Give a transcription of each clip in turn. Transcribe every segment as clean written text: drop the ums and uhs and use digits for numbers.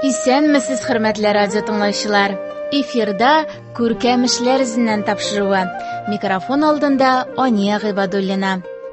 Исәнмесез, хөрмәтле радио тыңлаучылар. Эфирда күркәм эшләр эзеннән тапшыруы. Микрофон алдында Ания Гыйбадуллина.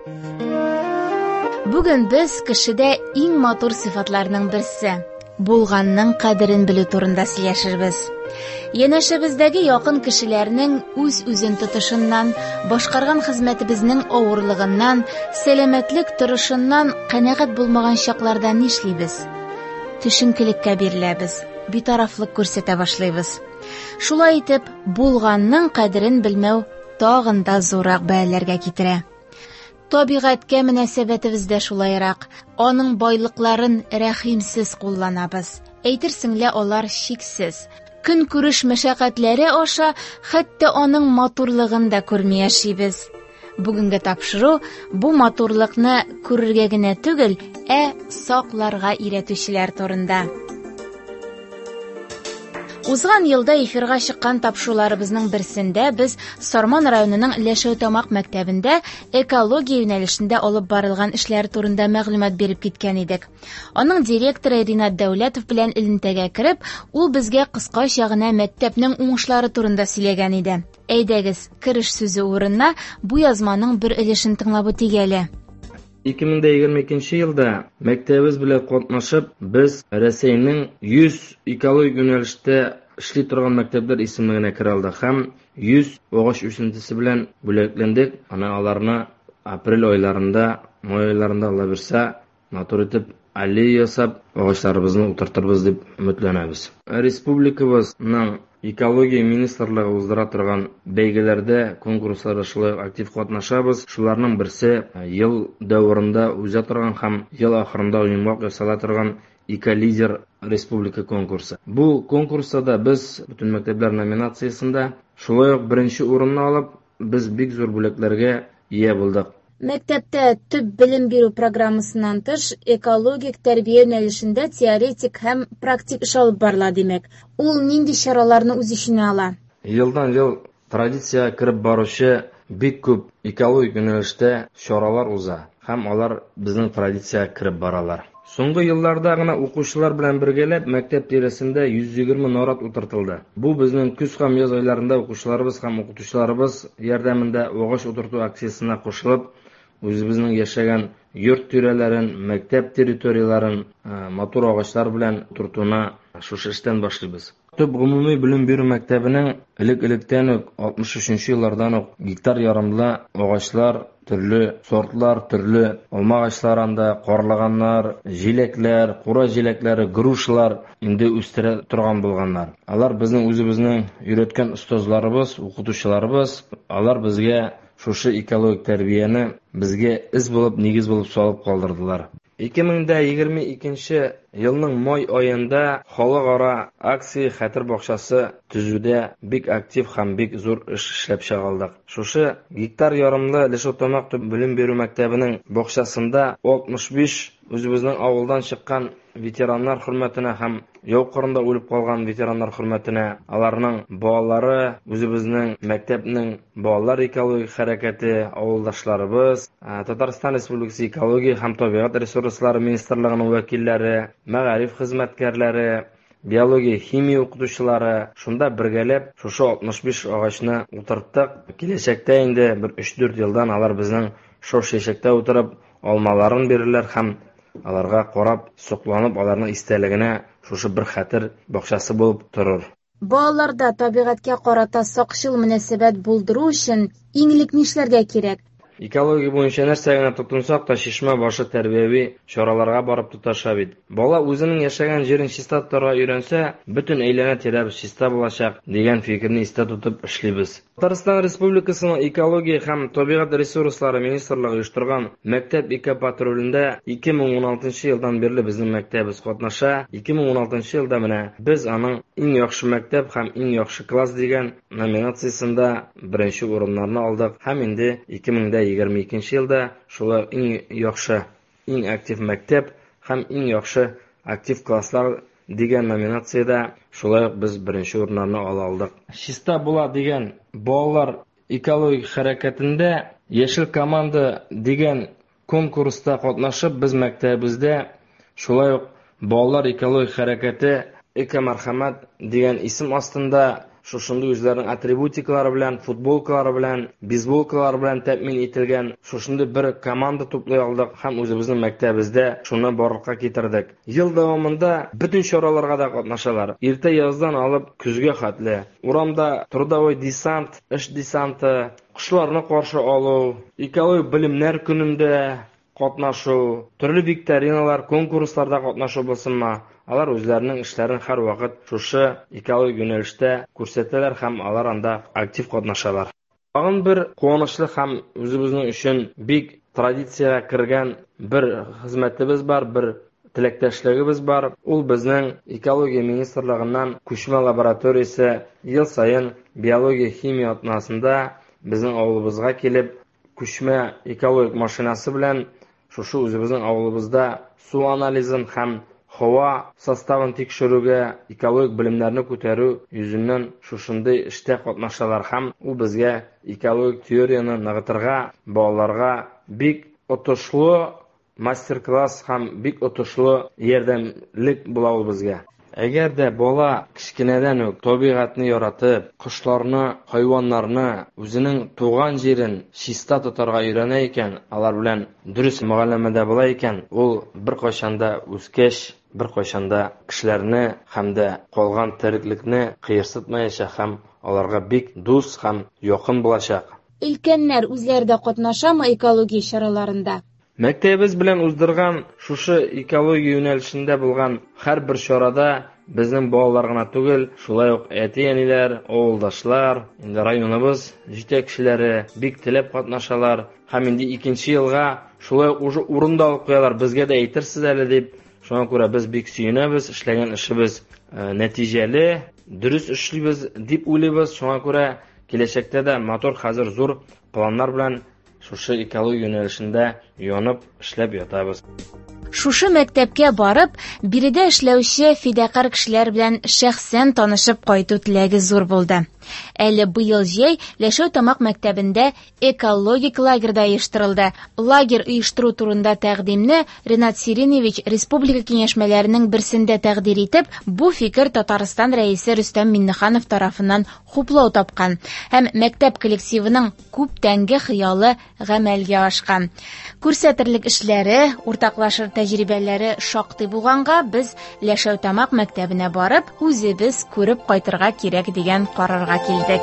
Бүген без кешедә иң матур сыйфатларның берсе булганның кадерен белү турында сөйләшербез. Янәшәбездәге якын кешеләрнең үз-үзен тотышыннан, башкарган хезмәтебезнең авырлыгыннан, сәламәтлек торышыннан канәгать булмаган чакларда нишлибез? Төшенкелеккә биреләбез, битарафлык күрсәтә башлыйбыз. Шулай итеп, булганның кадерен белмәү тагын да зурак бәяләргә китерә. Табигатькә мөнәсәбәтебез дә шулайрак. Аның байлыкларын рәхимсез кулланабыз. Әйтерсең лә алар чиксез. Көн күреш мәшәкатьләре аша хәтта аның матурлыгын да күрми яшибез. Бүгенге тапшыру бу матурлыкны күрергә генә түгел, сакларга өйрәтүчеләр турында. Узган елда эфирга чыккан тапшыруларыбызның берсендә без Сарман районының Ләшәүтамак мәктәбендә экология юнәлешендә алып барылган эшләр турында мәгълүмат биреп киткән идек. Аның директоры Ринат Дәүләтов белән элемтәгә кереп, ул безгә кыскача гына мәктәпнең уңышлары турында сөйләгән иде. Әйдәгез, кереш сүзе урынына бу язманың бер өлешен тыңлап үтик әле. 2022 елда мәктәбебез белән катнашып, без Россиянең 100 экологик юнәлештә эшли торган мәктәпләр исемлегенә керә алдык һәм 100 агач үсентесе белән бүләкләндек. Аларны апрель айларында, май айларында Алла бирсә, матур итеп аллея ясап, агачларыбызны утыртырбыз дип өметләнәбез. Республикабызның экология министрлыгы уздыра торган бәйгеләрдә, конкурсларда шулай актив катнашабыз. Шуларның берсе ел дәврында уза торган һәм ел ахырында уйнак ясала торган Эколидер республика конкурсы. Бу конкурста да без бүтән мәктәпләр номинациясендә шулай ук беренче урынны алып, без бик зур бүләкләргә ия булдык. Мәктәптә төп белем бирү программасыннан тыш экологик тәрбия юнәлешендә теоретик һәм практик эш алып барыла димәк. Ул нинди чараларны үз иченә ала? Елдан-ел традиция киреп баручы бик күп экологик юнәлештә чаралар уза һәм алар безнең традиция киреп баралар. Соңгы елларда гына укучылар белән бергәләп мәктәп тирәсендә 120 нарат утыртылды. Бу безнең көз һәм яз айларында укучыларыбыз һәм укытучыларыбыз ярдәмендә агач утырту акциясына кушылып, үзебезнең яшәгән йорт тирәләрен, мәктәп территорияларын матур агачлар белән утыртуна шушы эштән башлыйбыз. Төп гомуми белем бирү мәктәбенең элек-электән үк 63 еллардан үк гектар ярымлы агачлар, төрле сортлар, төрле алма агачларында карлаганнар, җиләкләр, кура җиләкләре, грушлар инде үстерә торган булганнар. Алар безнең үзебезнең өйрәткән устазларыбыз, укытучыларыбыз, алар безгә шушы экологик тәрбияне безгә из булып, нигез булып салып калдырдылар. 2022 елның май аенда халыкара акция хәтер бакчасы төзүдә бик актив һәм бик зур эш эшләп чыгалдык. Шушы гектар ярымлы Ләшәүтамак төп белем бирү мәктәбенең бакчасында 65 үзебезнең авылдан чыккан ветераннар хөрмәтенә һәм яу кырында үлеп калган ветераннар хөрмәтенә аларның балалары, үзебезнең мәктәпнең балалар экологик хәрәкәте авылдашларыбыз, Татарстан Республикасы экология һәм табигать ресурслары министрлыгының вәкилләре, мәгариф хезмәткәрләре, биология, химия укытучылары шунда бергәләп шушы 65 агачны утырттык. Киләчәктә инде бер 3-4 елдан алар безнең шушы чәчәктә утырып алмаларын бирерләр һәм аларга карап, сокланып, аларның истәлегенә шушы бер хәтер бакчасы булып торыр. Балаларда табигатькә карата сакчыл мөнәсәбәт булдыру өчен иңлек нишләргә кирәк? Экология буенча нәрсә генә тотынсак та шишмә башы тәрбияви чараларга барып тоташа бит. Бала үзенең яшәгән җирен чиста тотарга өйрәнсә, бөтен әйләнә тирәбез чиста булачак дигән фикерне истә тотып эшлибез. Татарстан Республикасының экология һәм табигать ресурслары министрлыгы оештырган мәктәп эко-патрулендә 2016 елдан бирле безнең мәктәбез катнаша. 2016 елда менә без аның иң яхшы мәктәп һәм иң яхшы класс дигән номинациясендә беренче урыннарны алдык һәм инде 2022 елда шулай иң яхшы, иң актив мәктәп һәм иң яхшы актив класслар дигән номинациядә шулай без беренче урыннарны ала алдык. Чиста була дигән балалар экологик хәрәкәтендә яшел команда дигән конкурста катнашып, без мәктәбебездә шулай ук балалар экологик хәрәкәте Эко-мархамат дигән исем астында шушында үзләренең атрибутиклары белән, футболкалары белән, бейсболкалары белән тәэмин ителгән шушында бер команда туплый алдык һәм үзебезнең мәктәбебездә шуны барлыкка китердек. Ел дәвамында бөтен чараларга да катнашалар. Иртә яздан алып көзгә хәтле. Урамда трудовой десант, эш десанты, кошларны каршы алу, экологик белемнәр көнендә катнашу, төрле викториналар, конкурсларда катнашу булсынмы, алар үзләренең эшләрен һәр вакыт шушы экологик юнәлештә күрсәтәләр һәм алар анда актив катнашалар. Тагын бер куанычлы һәм үзебезнең өчен бик традициягә кергән бер хезмәтебез бар, бер теләктәшлегебез бар. Ул безнең экология министрлыгыннан күчмә лабораториясе ел саен биология химия атнасында безнең авылыбызга килеп, күчмә экологик машинасы белән шушы үзебезнең авылыбызда су анализын һәм һава составын тикшерүгә, экологик белемнәрне күтәрү йөзеннән шушындый эштә катнашалар һәм ул безгә экологик теорияны ныгытырга, балаларга бик отышлы мастер-класс һәм бик отышлы ярдәмлек була ул безгә. Әгәр дә бала кичкенәдән үк табигатьне яратып, кошларны, хайваннарны, үзенең туган җирен чиста тотарга өйрәнә икән, алар белән дөрес мөгамәләдә була икән, ул бер кайчанда үскәч, бер кайчанда кешеләрне һәм дә калган тереклекне кыерсытмаячак һәм аларга бик дус һәм якын булачак. Өлкәннәр үзләре дә катнашамы экология чараларында? Мәктәбебез белән уздырган шушы экология юнәлешендә булган һәрбер чарада безнең балалар гына түгел, шулай ук әти-әниләр, авылдашлар, инде районыбыз җитәкчеләре бик теләп катнашалар һәм инде 2нче елга шулай уже урында алып куялар, безгә дә әйтерсез әле дип. Шуңа күрә без бик сөенәбез, эшләгән эшебез нәтиҗәле, дөрес эшлибез дип уйлыйбыз. Шуңа күрә киләчәктә дә мотор хәзер зур планнар белән шушы экология юнәлешендә янып эшләп ятабыз. Шушы мәктәпкә барып, биредә эшләүче фидакар кешеләр белән шәхсән танышып кайту теләге зур булды. Әле быел җәй Ләшәү-Тамак мәктәбендә экологик лагерьда оештырылды. Лагерь оештыру турында тәкъдимне Ренат Сириневич республика киңәшмәләренең берсендә тәкъдир итеп, бу фикер Татарстан рәисе Рөстәм Миннеханов тарафыннан хуплау тапкан һәм мәктәп коллективының күптәнге хыялы гамәлгә ашкан. Күрсәтерлек эшләре, уртаклашыр тәҗрибәләре шактый булганга, без Ләшәү-Тамак мәктәбенә барып, үзебез күреп кайтырга кирәк дигән карарга килдек.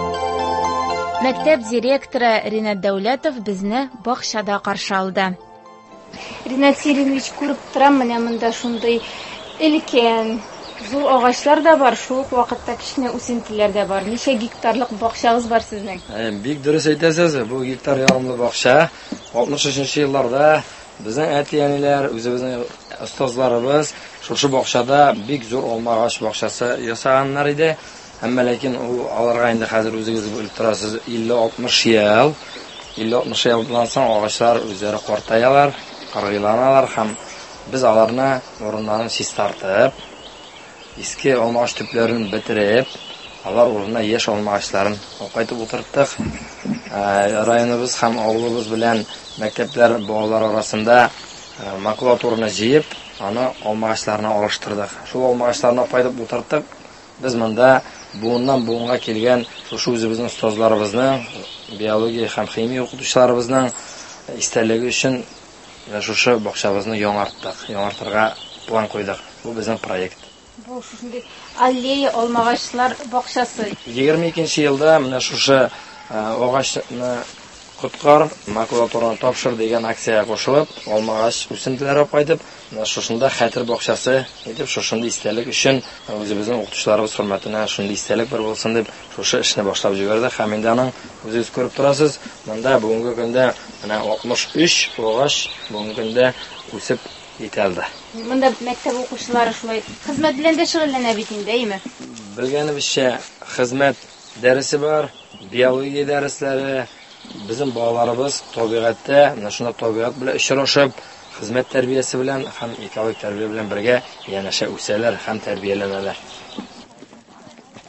Мәктәп директоры Ринат Дәүләтов безне бакчада каршы алды. Ринат Сириневич, күреп торам, менә монда шундый өлкән, зур агачлар да бар, шул ук вакытта кичне үсентеләр дә бар. Ничә гектарлык бакчагыз бар сезнең? Бик дөрес әйтәсез, бу гектар ярымлы бакча. 63нчы елларда безнең әти-әниләр, үзебезнең остазларыбыз шушы бакчада бик зур алма агач бакчасы ясаганнар иде. Әмма ләкин ул аларга инде хәзер үзегез белеп торасыз, 50-60 ел. 50-60 елдан соң агачлар үзләре картаялар, кыргыйланалар һәм без аларны урыннарын чистартып, иске алма агач төпләрен бетереп, алар урынына яшь алма агачларын кайтып утырттык. Районыбыз һәм авылыбыз белән мәктәпләр балалар арасында макулатураны җыеп, аны алма агачларына алыштырдык. Шул алма агачларына кайтып утырттык. Без монда буыннан буынга килгән шушы үзебезнең остазларыбызның, биология һәм химия укытучыларыбызның истәлеге өчен шушы бакчабызны яңарттык. Яңартырга план куйдык. Бу безнең проект. Бу шундый аллея алмагачлар бакчасы. 22нче елда менә шушы агачны Коткар макулатураны тапшыр дигән акциягә кушылып, алмагач үсентеләре кайтып, шушында хәтер бакчасы итеп, шушында истәлек өчен үзебезнең укытучыларыбыз хөрмәтенә шундый истәлек бер булсын дип, шушы эшне башлап җибәрдек. Һәм инде аның үзегез күреп торасыз, монда бүгенге көндә менә 63 агач бүгенге көндә үсеп җитәлде. Монда мәктәп укучылары шулай хезмәт белән дә шөгыльләнә бит инде, әйме? Белгәнебезчә, хезмәт дәресе бар, биология дәресләре. Безнең балаларыбыз табигатьтә, шуңа табигать белән очрашып, хезмәт тәрбиясе белән һәм экологик тәрбия белән бергә янәшә үсәләр һәм тәрбияләнәләр.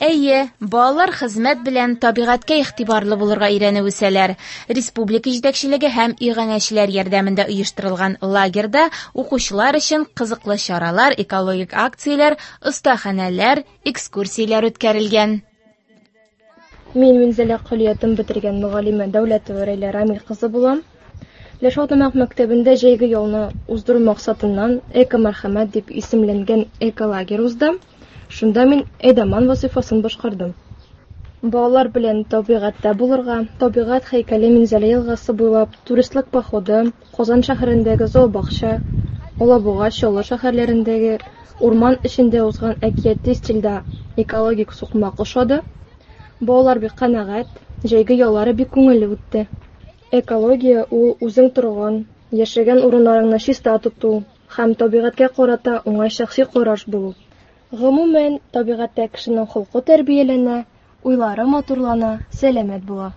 Әйе, балалар хезмәт белән табигатькә игътибарлы булырга өйрәнеп үсәләр. Республика җитәкчелеге һәм иганәчеләр ярдәмендә оештырылган лагерьда укучылар өчен кызыклы чаралар, экологик акцияләр, остаханәләр, экскурсияләр үткәрелгән. Мин Минзәлә көллиятын бетергән мөгаллимә Дәүләтова Рәйлә Рамил кызы булам. Ләшәүтамак мәктәбендә җәйге ялны уздыру максатыннан эко-мәрхәмәт дип исемләнгән эко-лагерь узды. Шунда мин әйдәман вазифасын башкардым. Балалар белән табигатьтә булырга, табигать һәйкәле Минзәлә елгасы буйлап туристлык походы, Казан шәһәрендәге зообакча, Алабуга, Чаллы шәһәрләрендәге урман эчендә узган әкияти стильдә экологик сукмак ошады. Балалар бик канәгать, җәйге яллары бик күңелле үтте. Экология ул үзең торган, яшәгән урыннарыңны чиста тоту һәм табигатькә карата уңай шәхси караш булу. Гомумән, табигатьтә кешенең холкы тәрбияләнә, уйлары матурлана, сәламәт була.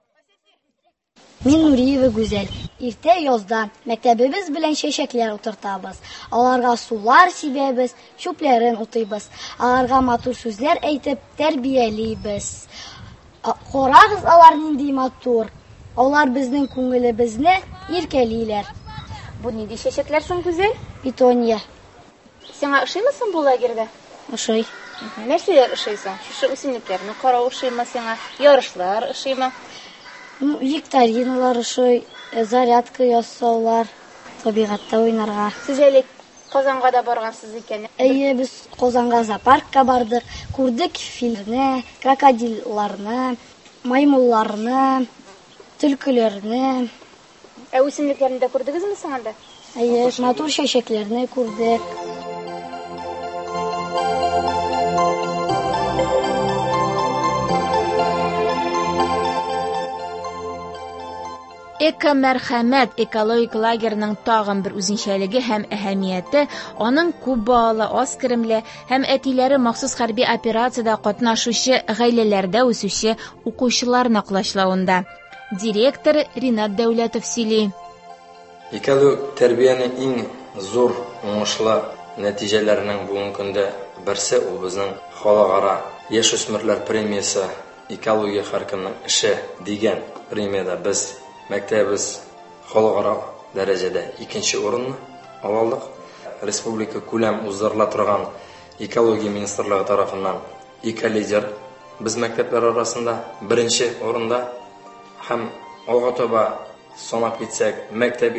Мин Нуриева Гүзәл. Иртә язда мәктәбебез белән чәчәкләр утыртабыз. Аларга сулар сибәбез, чүпләрен утыйбыз. Аларга матур сүзләр әйтеп тәрбиялибез. Карагыз, алар нинди матур. Алар безнең күңелебезне иркәлиләр. Бу нинди чәчәкләр соң, Гүзәл? Питония. Сиңа ошыймы соң бу лагерьдә? Ошый. Нәрсәләр ошыйсың? Шушы үсемлекләрне карау ошыймы сиңа? Ярышлар ошыймы? Викториналар ошый, зарядка ясаулар, табигатьтә уйнарга. Сез әле Казанга да баргансыз икән. Әйе, без Казанга зоопаркка бардык, күрдек филне, крокодилларны, маймылларны, төлкеләрне. Үсемлекләрне дә күрдегезме соң анда? Әйе, матур чәчәкләрне күрдек. Эко-мәрхәмәт экологик лагерьның тагын бер үзенчәлеге һәм әһәмияте аның күп балалы, аз керемле һәм әтиләре махсус хәрби операциядә катнашучы гаиләләрдә үсүче укучыларны кулачлавында. Директор Ринат Дәүләтов сөйли. Экологик тәрбиянең иң зур уңышлы нәтиҗәләренең бүгенге көндә берсе ул безнең халыкара яшүсмерләр премиясе экология һәркемнең эше дигән премияда без мәктәбебез халыкара дәрәҗәдә 2нче урынны алдык. Республика күләм уздырыла торган экология министрлыгы тарафыннан эко-лидер без мәктәпләр арасында 1нче урында һәм алга таба санап китсәк, мәктәп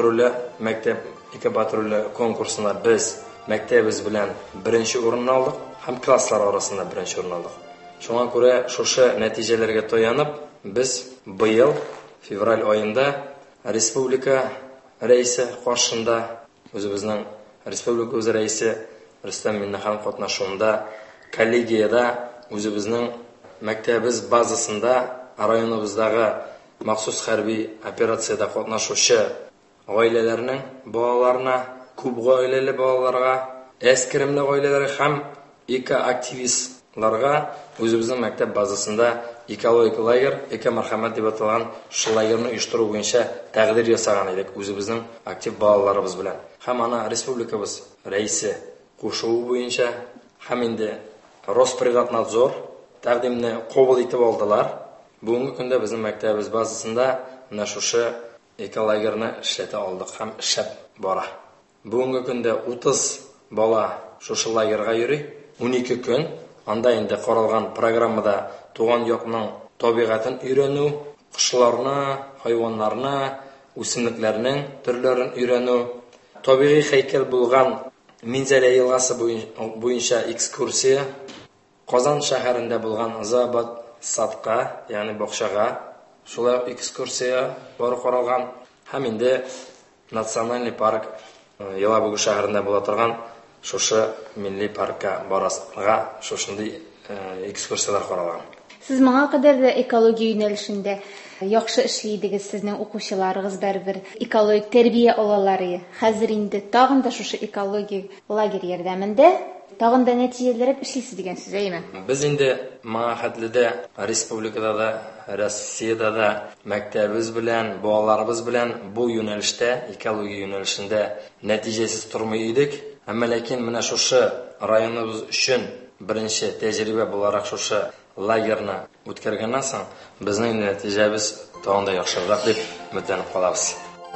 эко-патруле конкурсында без мәктәбебез белән 1нче урынны алдык һәм класслар арасында 1нче урын алдык. Шуңа күрә шушы нәтиҗәләргә таянып, без быел февраль айында республика рәисе каршында үзебезнең республика үз рәисе Рөстәм Миннәхан катнашуында коллегиядә үзебезнең мәктәбебез базасында районыбыздагы махсус хәрби операциядә катнашучы гаиләләрнең балаларына, күп гаиләле балаларга, әскеремле гаиләләргә һәм эко-активистларга үзебезнең мәктәп базасында экологик лагерь, эко-мәрхәмәт дип аталган шу лагерьне оештыру буенча тәкъдир ясаган идек үзебезнең актив балаларыбыз белән. Һәм ана республикабыз рәисе кушуы буенча һәм инде Росприроднадзор тәкъдимне кабул итеп алдылар. Бүгенге көндә безнең мәктәбебез базасында менә шушы эко-лагерьне эшләтә алдык һәм эшләп бара. Бүгенге көндә 30 бала шушы лагерьга йөри, 12 көн анда инде каралган программада туган якның табигатын өйрәнү, кошларны, хайваннарны, үсемлекләрнең төрләрен өйрәнү, табигый һәйкәл булган Минзәлә елгасы буенча экскурсия, Казан шәһәрендә булган зообак садка, ягъни бакчага, шулай экскурсия бары каралган һәм инде национальный парк Елабуга шәһәрендә була торган шушы милли паркка барасыга шушындый экскурсиялар каралган. Сез моңа кадәр дә экология юнәлешендә яхшы эшли идегез, сезнең укучыларыгыз барыбер экологик тәрбия алалар. Хәзер инде тагын да шушы экология лагерь ярдәмендә тагын да нәтиҗәләреп эшлисез дигән сүз әйме? Без инде моңа хәтледә республикада да, Россиядә дә мәктәбебез белән, балаларыбыз белән бу юнәлештә, экология юнәлешендә нәтиҗәсез тормый идек. Әмма ләкин менә шушы районыбыз өчен беренче тәҗрибә буларак шушы лагерьны үткәргәннән соң безнең нәтиҗәбез тагын да яхшырак дип өметләнеп калабыз.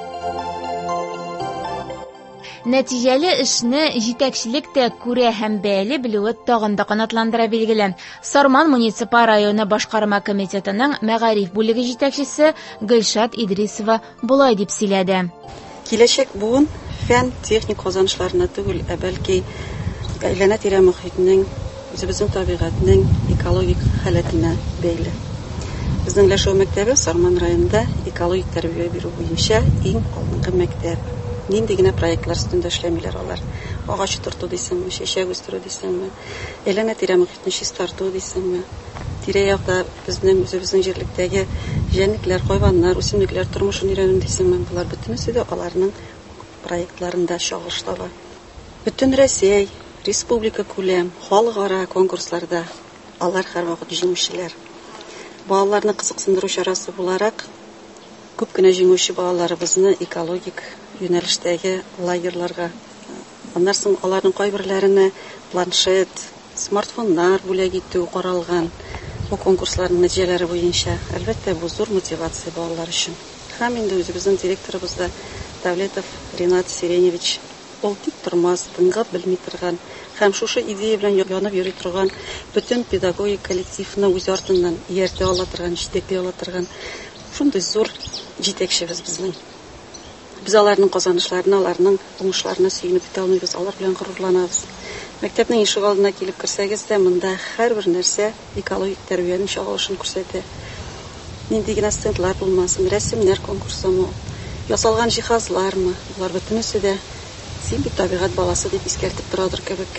Нәтиҗәле эшне җитәкчелектә күрә һәм бәяле белүе тагын да канатландыра билгеле. Сарман муниципаль районы башкарма комитетының мәгариф бүлеге җитәкчесе Гөлшат Идрисова булай дип сөйләде. Киләчәк буын фән техник казанышларына түгел, бәлки әйләнә-тирә мөхитнең, үзебезнең табигатьнең экологик халәтенә бәйле. Безнең Ләшәү мәктәбе Сарман районында экологик тәрбия бирү буенча иң алдынгы мәктәп. Нинди генә проектлар өстендә эшләмиләр алар. Агач утырту дисеңме, чәчәк үстерү дисеңме, әйләнә-тирә мөхитне чистарту дисеңме, тирә-якта үзебезнең җирлектәге җәнлекләр, хайваннар, үсемлекләр тормышын өйрәнү дисеңме, булар бөтенесе дә аларның проектларында чагылыш таба. Бөтен Россия, республика күләм, халыкара конкурсларда алар һәрвакыт җиңүчеләр. Балаларны кызыксындыру чарасы буларак күп кенә җиңүче балаларыбызны экологик юнәлештәге лагерьларга, аннан соң аларның кайберләренә планшет, смартфоннар бүләк итү каралган. Бу конкурсларның нәтиҗәләре буенча, әлбәттә, бу зур мотивация балалар өчен. Һәм инде үзебезнең директорыбыз да Давлетов Ринат Сиреневич, ул тик тормас, тыңгап белми торган һәм шушы идея белән янып йөри торган бөтен педагогик коллективны үз артыннан ияртә ала торган, җитәкли ала торган шундый зур җитәкчебез безнең. Biz аларның казанышларына, аларның уңышларына сөенеп бетә алмыйбыз, алар белән горурланабыз. Мәктәпнең ишек алдына килеп керсәгез дә, монда һәрбер нәрсә экологик тәрбиянең чагылышын күрсәтә. Нинди генә стендлар булмасын, рәсемнәр конкурсымы, ясалган җиһазлармы, булар бөтенесе дә син бит табигать баласы дип искәртеп торадыр кебек.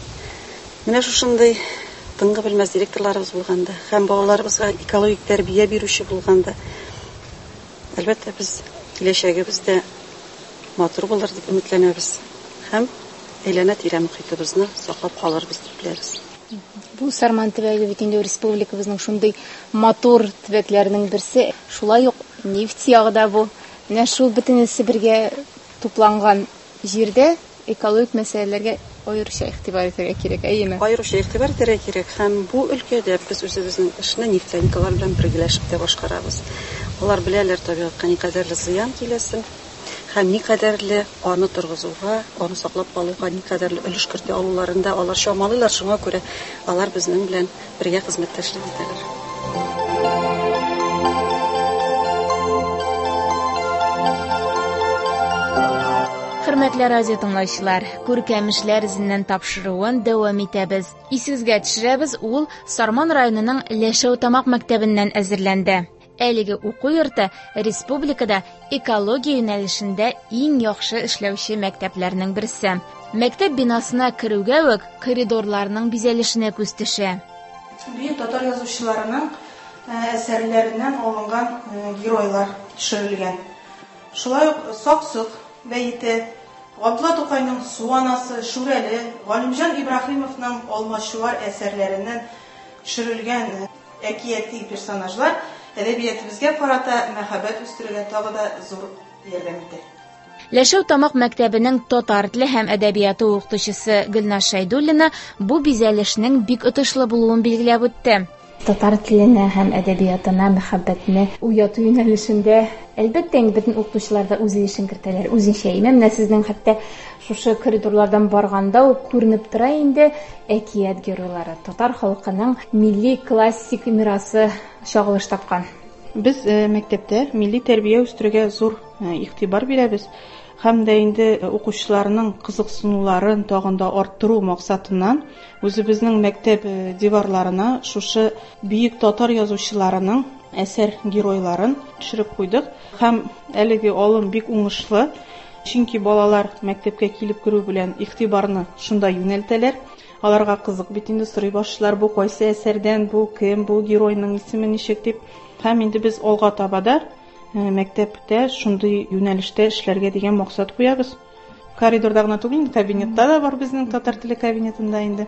Менә шушындый тыңгы белмәс директорларыбыз булганда, һәм балаларыбызга экологик тәрбия бирүче булганда, әлбәттә, biz киләчәгебездә матур булыр дип өметләнәбез. Һәм әйләнә-тирә мөхитебезне саклап калырбыз дип беләбез. Бу Сарман төбәге бит инде республикабызның шундый матур төбәкләренең берсе. Шулай ук нефть ягы да бу. Менә шул бөтенесе бергә тупланган җирдә экологик мәсьәләләргә аеруча игътибар итәргә кирәк, әйеме? Аеруча игътибар итәргә кирәк. Һәм бу өлкәдә без үзебезнең эшне нефтяникалар белән бергәләшеп тә башкарабыз. Алар беләләр табигатькә никадәрле зыян киләсен, һәм никадәрле аны торгызуга, аны саклап калуга никадәрле өлеш кертә алуларында алар чамалыйлар, шуңа күрә алар безнең белән бергә хезмәттәшлек итәләр. Хөрмәтле радио тыңлаучылар, күркәм эшләр изеннән тапшыруын дәвам итәбез. Исегезгә төшерәбез, ул Сарман районының Ләшәү тамак мәктәбеннән әзерләнде. Әлеге уку йорты республикада экология юнәлешендә иң яхшы эшләүче мәктәпләрнең берсе. Мәктәп бинасына керүгә үк коридорларның бизәлешенә күз төшә. Бөек татар язучыларының әсәрләреннән алынган геройлар төшерелгән. Шулай ук Саксык бәйете, Габдулла Тукайның Су анасы, Шүрәле, Галимҗан Ибраһимовның Алмачуар әсәрләреннән төшерелгән әкияти персонажлар әдәбиятыбызга карата мәхәббәт үстерергә тагы да зур ярдәм итә. Ләшәү тамак мәктәбенең татар теле һәм әдәбияты укытучысы Гөлназ Шәйдуллина бу бизәлешнең бик отышлы булуын билгеләп үтте. Татар теленә һәм әдәбиятына мәхәббәтне уяту юнәлешендә әлбәттә бөтен укытучылар да үз эшен кертәләр, үзенчә. Менә сезнең хәтта шушы коридорлардан барганда ук күренеп тора инде әкият геройлары. Татар халкының милли классик мирасы чагылыш тапкан. Без мәктәптә милли тәрбия үстерергә зур игътибар бирәбез. Һәм дә инде укучыларның кызыксынуларын тагын да арттыру максатыннан үзебезнең мәктәп диварларына шушы бөек татар язучыларының әсәр геройларын төшереп куйдык. Һәм әлеге алым бик уңышлы, чөнки балалар мәктәпкә килеп керү белән игътибарны шунда юнәлтәләр. Аларга кызык бит инде сорый башлар, бу кайсы әсәрдән, бу кем, бу геройның исеме ничек дип. Һәм инде без алга табада мәктәптә шундый юнәлештә эшләргә дигән максат куябыз. Коридорда гына түгел, кабинетта да бар безнең татар теле кабинетында инде.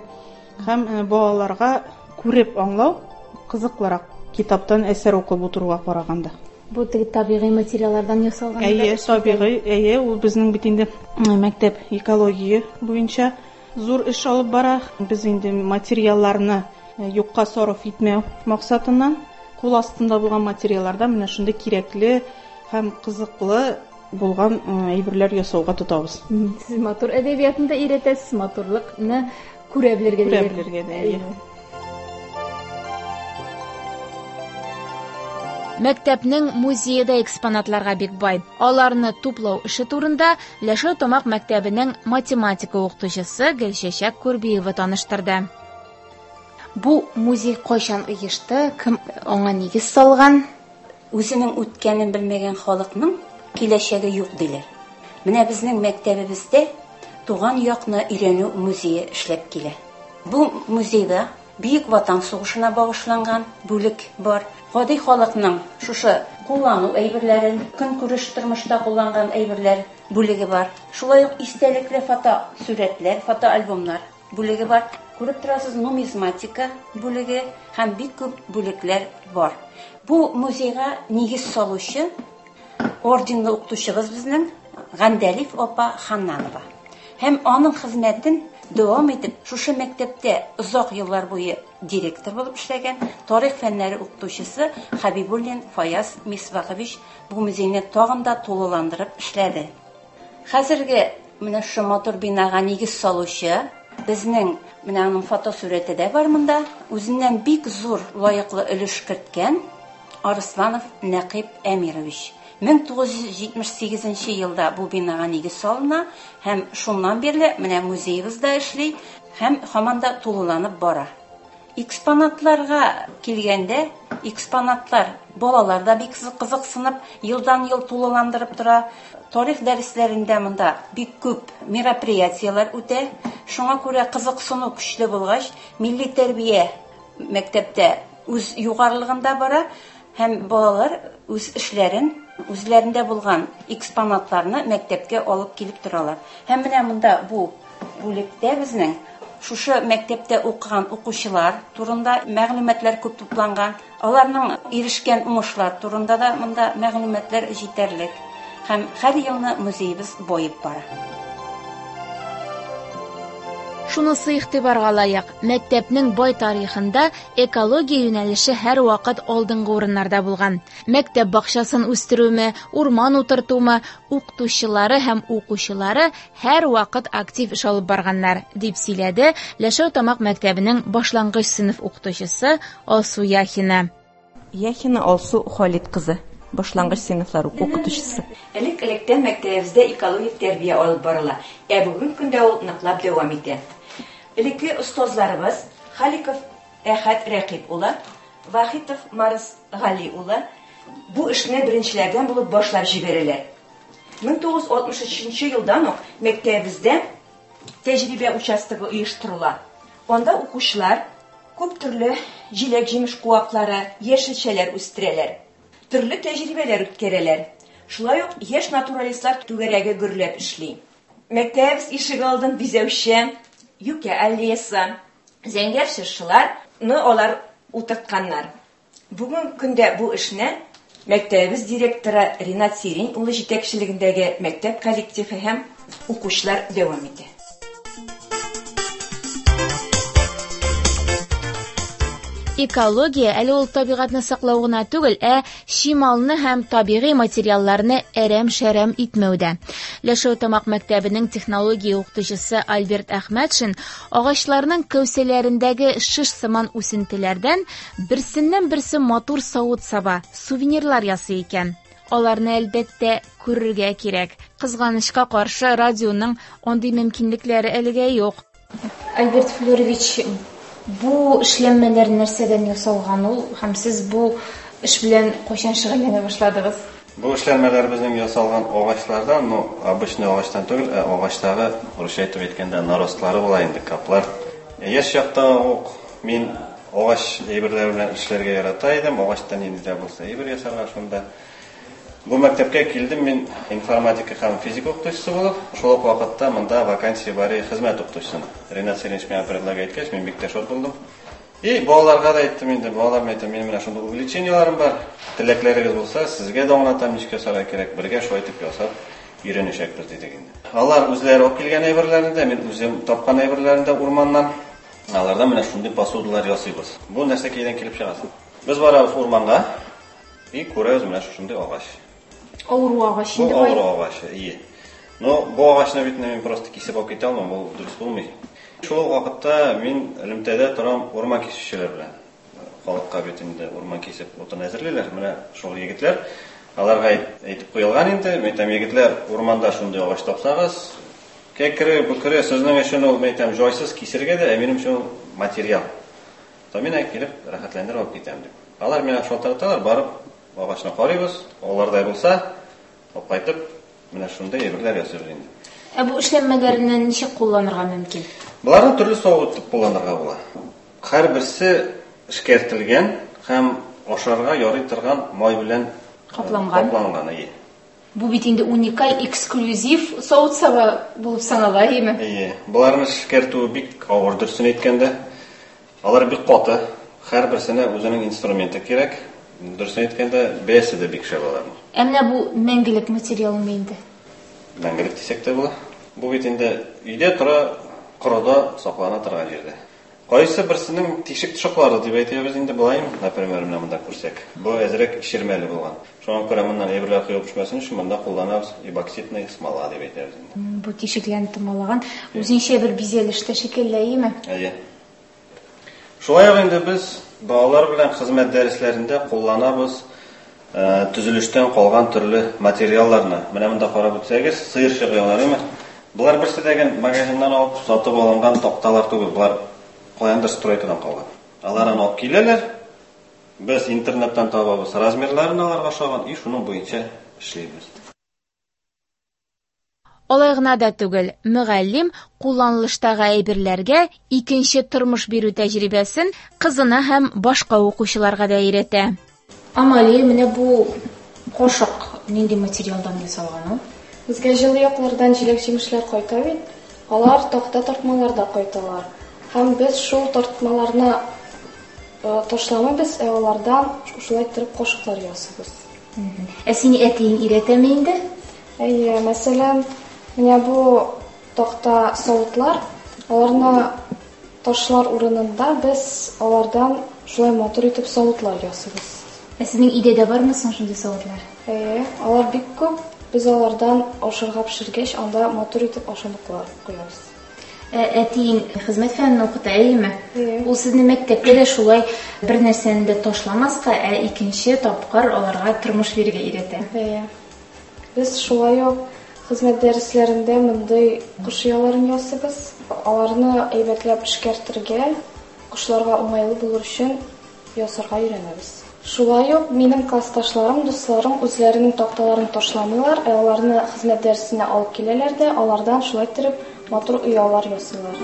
Һәм балаларга күреп аңлау кызыклырак китаптан әсәр укып утыруга караганда. Бу табигый материаллардан ясалган. Табигый, ул безнең бит инде мәктәп экология буенча зур эш алып бара. Без инде материалларны юкка сарыф итмәү максатыннан кул астында булган материаллардан менә шундый кирәкле һәм кызыклы булган әйберләр ясауга тотабыз. Сез матур әдәбиятында өйрәтәсез, матурлыкны күрә белергә. Мәктәпнең музейда экспонатларга бик бай. Аларны туплау эше турында Ләшәү Тамак мәктәбенең математика укытучысы Гөлчәчәк Күрбиева таныштырды. Бу музей кайчан оешты, кем аңа нигез салган? Үзенең үткәнен белмәгән халыкның киләчәге юк диләр. Менә безнең мәктәбебездә туган якны өйрәнү музее эшләп килә. Бу музейда Бөек Ватан сугышына багышланган бүлек бар. Гади халыкның шушы куллану әйберләрен, көнкүреш тормышта кулланган әйберләр бүлеге бар. Шулай ук истәлекле фотосурәтләр, фотоальбомнар бүлеге бар. Күреп торасыз, нумизматика бүлеге һәм бик күп бүлекләр бар. Бу музейга нигез салучы орденлы укытучыбыз безнең Гандәлиф апа Ханнанова. Һәм аның хезмәтен дәвам итеп, шушы мәктәптә озак еллар буе директор булып эшләгән тарих фәннәре укытучысы Хәбибуллин Фаяз Мисвахович бу музейны тагын да тулыландырып эшләде. Хәзерге менә шу матур бинага нигез салучы безнең менә аның фотосурәте дә бар монда. Үзеннән бик зур лаеклы өлеш керткән Арсланов Нәкыйп Әмирович. 1978 елда бу бинага нигез салына һәм шуннан бирле менә музейыбызда эшли һәм һаманда тулыланып бара. Экспонатларга килгәндә, экспонатлар балалар да бик кызыксынып, елдан-ел тулыландырып тора. Тарих дәресләрендә монда бик күп мероприятиялар үтә. Шуңа күрә кызыксыну көчле булгач, милли тәрбия мәктәптә үз югарылыгында бара һәм балалар үз эшләрен, үзләрендә булган экспонатларны мәктәпкә алып килеп торалар. Һәм менә монда бу бүлектә безнең шушы мәктәптә укыган укучылар турында мәгълүматлар күп тупланган. Аларның ирешкән уңышлар турында да монда мәгълүматлар җитәрлек. Һәм һәр елны музейыбыз байып бара. Шунысы игътибарга лаек. Мәктәпнең бай тарихында экология юнәлеше һәр вакыт алдынгы урыннарда булган. Мәктәп бакчасын үстерүме, урман утыртуме, укытучылары һәм укучылары һәр вакыт актив эш алып барганнар, дип сөйләде Ләшәү Тамак мәктәбенең башлангыч сыйныф укытучысы Алсу Яхина. Яхина Алсу Халит кызы, башлангыч сыйныфлар укытучысы. Элек-электән мәктәбебездә экологик тәрбия алып барыла. Бүген көндә ул ныклап дәвам итә. Элекке устазларыбыз Халиков Әхәт Рәкип улы, Вахитов Марс Гали улы бу эшне беренчеләрдән булып башлап җибәрәләр. 1963 елдан ук мәктәбебездә тәҗрибә участогы оештырыла. Анда укучылар күп төрле җиләк-җимеш куаклары, яшелчәләр үстерәләр. Төрле тәҗрибәләр үткәрәләр. Шулай ук яшь натуралистлар түгәрәге гөрләп эшли. Мәктәбебез ишеге алдын бизәүче Юкә Алиеса, зәңгәр шыршыларны алар утыртканнар. Бүген көндә бу эшне мәктәбебез директоры Ринат Сирин улы җитәкчелегендәге мәктәп коллективы һәм укучылар дәвам итә. Экология әле ул табигатьне саклау гына түгел, шималны һәм табигый материалларны әрәм-шәрәм итмәүдә. Ләшәү Тамак мәктәбенең технология укытучысы Альберт Әхмәтшин агачларның кәүсәләрендәге шиш сыман үсентеләрдән берсеннән-берсе матур савыт саба, сувенирлар ясый икән. Аларны әлбәттә күрергә кирәк. Кызганычка каршы радионың андый мөмкинлекләре әлегә юк. Альберт Флорович, бу эшләнмәләр нәрсәдән ясалган ул һәм сез бу эш белән кайчан шөгыльләнә башладыгыз? Бу эшләнмәләр безнең ясалган агачлардан, обычный агачтан түгел, агачлары, русча әйтеп әйткәндә, наростлары була инде, каплар. Яшь чакта ук мин агач әйберләр белән эшләргә ярата идем, агачтан инде дә булса әйбер ясарга шунда. Бу мәктәпкә килдем мин информатика һәм физика укытучысы булып, шул ук вакытта монда вакансия бар хезмәт укытучысына. Ринат Сирин миңа предлагать иткәч, мин бик тә шат булдым. Балаларга да айттым инде, балаларга айттым, менин менә шундый увлеченияларым бар. Тилекләрегез булса, сезгә дә аңлатам, ничек ясарга кирәк, бергә шулай итеп ясап өйрәнешәкбез дидек инде. Алар үзләре алып килгән әйберләрне, мен үзем тапкан әйберләрне урманнан, алардан менә шундый посудалар ясыйбыз. Бу нәрсә кайдан килеп чыга? Без барабыз урманга, күрәбез менә шундый агач. Авыру агач инде. Бу авыру агач, Но бу агачны бит мен просто кисеп алып китә алмам, бу дөрес булмый. Шул вакытта мин Элемтәдә торам урман кисүчеләр белән. Халыкка бит инде урман кисеп утын әзерлиләр. Менә шул егетләр, аларга әйтеп куелган инде, мәйтәм егетләр, урманда шундый агач тапсагыз, бу сезнең өчен ул мәйтәм җайсыз кисергә дә, минем өчен материал. Мин килеп рәхәтләндереп алып китәм дип. Алар менә шул тарафталар барып агачны карыйбыз, алардай булса, алып кайтып, менә шундый әйберләр ясыйбыз инде. Бу эшләнмәләрне ничек кулланырга мөмкин? Буларны төрле савыт итеп кулланырга була. Һәр берсе эшкәртелгән һәм ашарга ярый торган май белән капланган. Бу бит инде уникаль, эксклюзив савыт саба булып санала, әйме? Буларны эшкәртү бик авыр, дөресен әйткәндә. Алар бик каты. Һәр берсенә үзенең инструменты кирәк. Дөресен әйткәндә, бәясе дә бик шәп аларның. Менә бу мәңгелек материалмы инде? Мәңгелек дисәк тә була. Бу бит инде өйдә тора, корыда саклана торган җирдә. Кайсы берсенең тишек тышыклары дип әйтәбез инде булайм, например, менә монда күрсәк. Бу әзрәк ишермәле булган. Шуңа күрә моннан әйберләр куеп төшмәсен өчен монда кулланабыз эпоксидный смола дип әйтәбез инде. Бу тишекләрне томалаган үзенчә бер бизәлештә шикелле, әйме? Шулай инде без балалар белән хезмәт дәресләрендә кулланабыз төзелештән калган төрле материалларны. Менә монда карап үтсәгез, сыер чыгыйлар, әйме? Булар берсе дәгән магазиннан алып сатып алынган токталар түгел, булар каяндыр стройкадан калган. Аларны алып киләләр. Без интернеттан табабыз размерларын аларга ошаган, шуның буенча эшләйбез. Алай гына да түгел, мөгаллим кулланылыштагы әйберләргә икенче тормыш бирү тәҗрибәсен кызына һәм башка укучыларга да өйрәтә. Амали, менә бу кошык нинди материалдан ясалган? Безгә җылы яклардан җиләк-җимешләр кайта бит. Алар тохта тартмаларда кайталар. Һәм без шул тартмаларны ташламабыз, алардан шулай итеп кошыклар ясыйбыз. Сине әтиң өйрәтәме инде? Мәсәлән, менә бу тохта савытлар, аларны ташлар урынында без алардан шулай матур итеп савытлар ясыйбыз. Сезнең идея бармы соң шундый савытлар? Алар бик күп. Biz алардан ашырга пешергәч, анда матур итеп ашамлыклар куябыз. Әтиң хезмәт фәнен укыта, әйме? Ул сезне мәктәптә дә шулай бер нәрсәне дә ташламаска, икенче тапкыр аларга тормыш бирергә өйрәтә. Без шулай ук хезмәт дәресләрендә мондый кош ояларын ясыйбыз. Аларны әйбәтләп эшкәртергә, кошларга уңайлы булыр өчен ясарга өйрәнәбез. Шулай ук минем классташларым, дусларым үзләренең такталарын ташламыйлар, аларны хезмәт дәресенә алып киләләр дә, алардан шулай итеп матур оялар ясыйлар.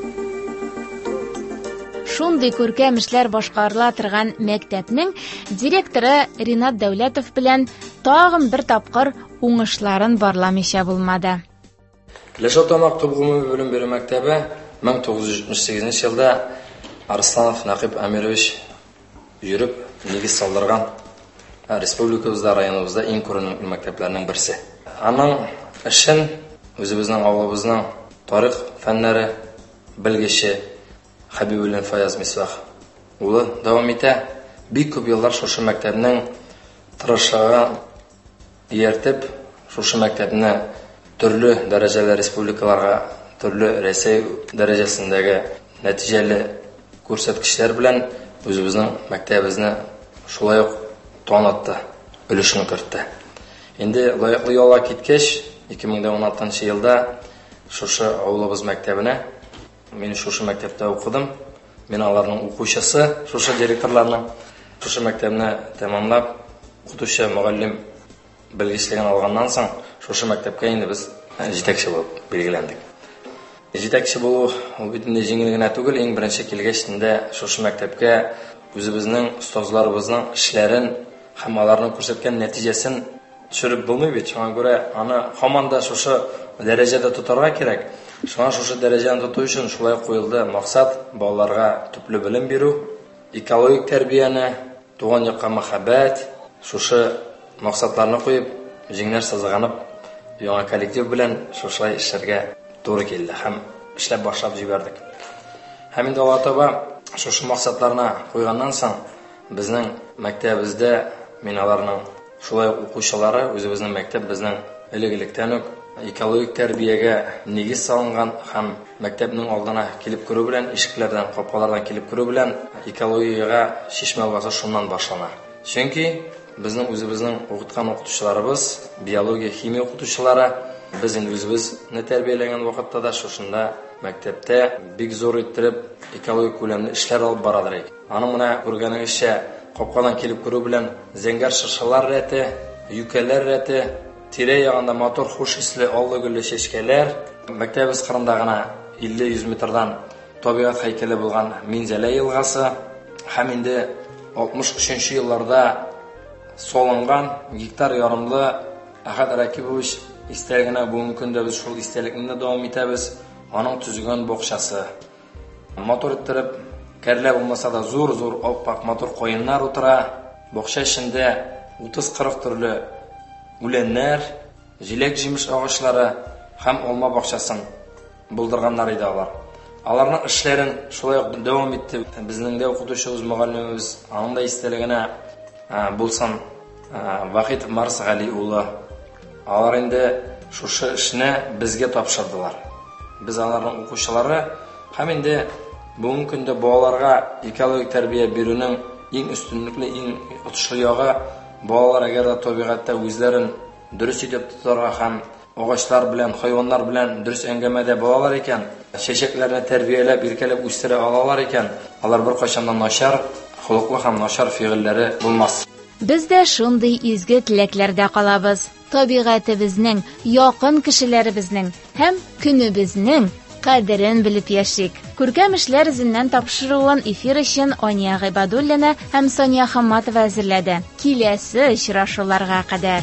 Шундый күркәм эшләр башкарыла торган мәктәпнең директоры Ринат Дәүләтов белән тагын бер тапкыр уңышларын барламыйча булмады. Ләшәүтамак тубгымы белем бирү мәктәбе 1978 елда Арсланов Нақип Амирович йөреп нигез салдырган республикабызда, районыбызда иң күренекле мәктәпләрнең берсе. Аның эшен үзебезнең авылыбызның тарих фәннәре белгече Хәбибуллин Фаяз Мисбах улы дәвам итә. Бик күп еллар шушы мәктәпнең тырышлыгын ияртеп, шушы мәктәпне төрле дәрәҗәле республикаларга, төрле Рәсәй дәрәҗәсендәге нәтиҗәле күрсәткечләр белән үзебезнең мәктәбебезне шулай ук танытты, өлешен кертте. Инде лаеклы ялга киткәч, 2016 елда шушы авылыбыз мәктәбенә, мин шушы мәктәптә укыдым. Мин аларның укучысы, шушы директорларның шушы мәктәбне тәмамлап, укытучы, мөгаллим белгечлеген алганнан соң, шушы мәктәпкә инде без җитәкче булып билгеләндек. Җитәкче булу ул бит инде җиңел генә түгел, иң беренче килгәчтә шушы мәктәпкә үзебезнең остазларыбызның эшләрен һәм аларның күрсәткән нәтиҗәсен төшереп булмый бит. Шуңа күрә аны һаман да шушы дәрәҗәдә тотарга кирәк. Шуңа шушы дәрәҗәне тоту өчен шулай куелды максат балаларга төпле белем бирү, экологик тәрбияне, туган якка мәхәббәт, шушы максатларны куеп, җиңнәр сызганып, яңа коллектив белән шушылай эшләргә туры килде һәм эшләп башлап җибәрдек. Һәм инде Алла таба шушы максатларны куйганнан соң безнең мәктәбебездә мин аларның шулай укучылары, үзебезнең мәктәп безнең элек-электән үк экологик тәрбиягә нигез салынган һәм мәктәпнең алдына килеп керү белән, ишекләрдән, капкалардан килеп керү белән экологиягә чишмә алгасы шуннан башлана. Чөнки безнең үзебезнең укыткан укытучыларыбыз, биология, химия укытучылары, без инде үзебезне тәрбияләгән вакытта да шушында мәктәптә бик зур иттереп экологик күләмле эшләр алып барадыр. Аның менә күргәнегезчә капкадан килеп керү белән зәңгәр шыршылар рәте, юкәләр рәте, тирә-ягында мотор хуш исле аллы гөлле чәчкәләр, мәктәбебез кырында гына 50-100 метрдан табигать һәйкәле булган Минзәлә елгасы һәм инде 63нчы елларда солынган гектар ярымлы Әхәт Рәкибович истәлегенә бүгенге көндә без шул истәлекне дәвам итәбез. Аның төзегән бакчасы. Мотор иттереп, кәрлә булмаса да зур-зур оппак мотор коеннар утыра. Бакча эчендә 30-40 төрле үләннәр, җиләк-җимеш агачлары һәм алма бакчасын булдырганнар иде алар. Аларның эшләрен шулай ук дәвам итте. Безнең дә укытучыбыз, мөгаллимебез, аның да истәлегенә булсын Вахит Марсгали улы. Алар инде шушы эшне безгә тапшырдылар. Biz аларның укучылары һәм инде бүгенге көндә балаларга экологик тәрбия бирүнең иң өстенлекле, иң отышлы ягы балалар әгәр дә табигатьтә үзләрен дөрес итеп тотарга һәм агачлар белән, хайваннар белән дөрес әңгәмәдә балалар икән, чәчәкләрне тәрбияләп, иркәләп үстерә алалар икән, алар бер кайчаннан начар холыклы һәм начар фигыльләре булмас. Biz дә шундый изге теләкләрдә калабыз. Табигатыбызның, якын кешеләребезнең һәм көнебезнең кадерен белеп яшик. Күркәм эшләр үзеннән тапшыруын эфир өчен Ания Гыйбадуллина һәм Соня Хамматова әзерләде. Киләсе очрашуларга кадәр.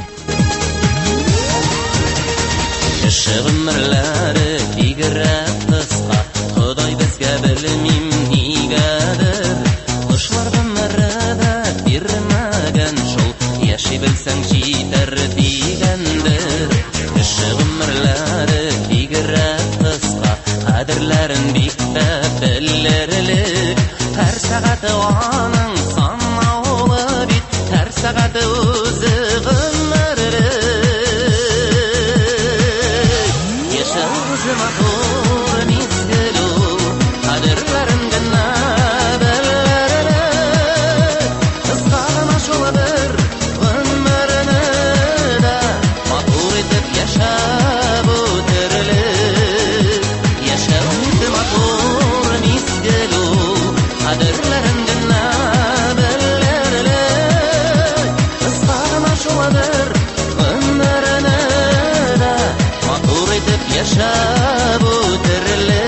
Шигырьләре бигрәк кыска, Ходай безгә белмим нигәдер. Кышлардан мәрәдә бирмәгән шул, яши белсәң җитәр дигәндер. Шигырьләре бигрәк кыска, кадерләрен бик тә белерлек. Һәр сәгате аның санаулы бит, һәр сәгате үзе гомерлек. Яшәү матур мизгел ул, кадерләрен генә белерлек. Кыска гына шул бер гомерне дә матур итеп яшәп үтерлек. Яшәү матур мизгел ул, кадерләрен генә белерлек. Кыска гына шул бер гомерне дә матур итеп яшәп үтерлек.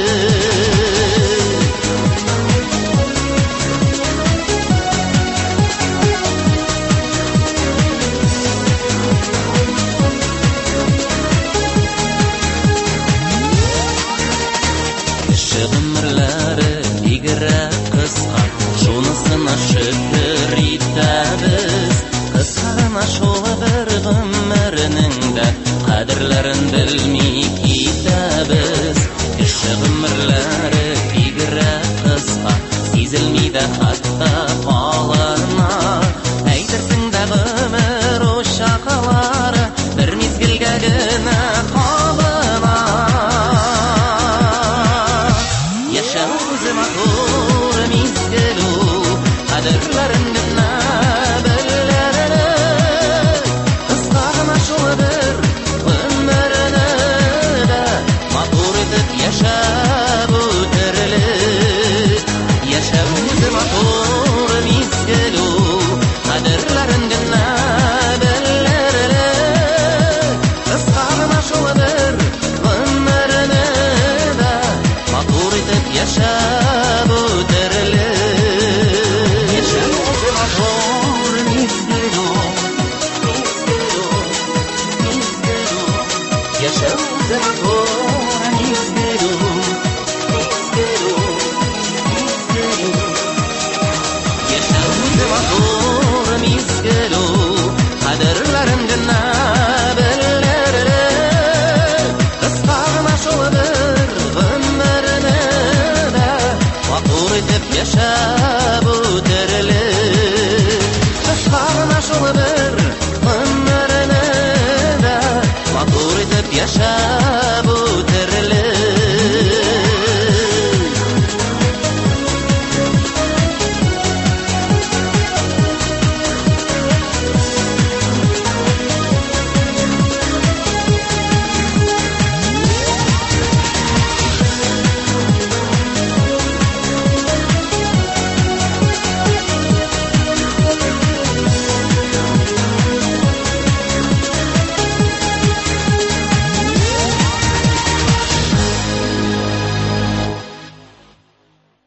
Шигырьләре бигрәк кыска, шунысына шөкер итәбез. Кыска гына шул бер гомернең дә кадерләрен белми китәбез. Шигырьләре бигрәк кыска, сизелми дә хатта калына. Әйтерсең дә гомер ушаклары бер мизгелгә генә калына. Яшәү матур мизгел ул, кадерләрен генә белерлек. Кыска гына шул бер гомерне дә матур итеп яшәп үтерлек. Яшәү матур мизгел ул, кадерләрен генә белерлек. Кыска гына шул бер гомерне дә матур итеп яшәп үтерлек. Яшәү Yaşa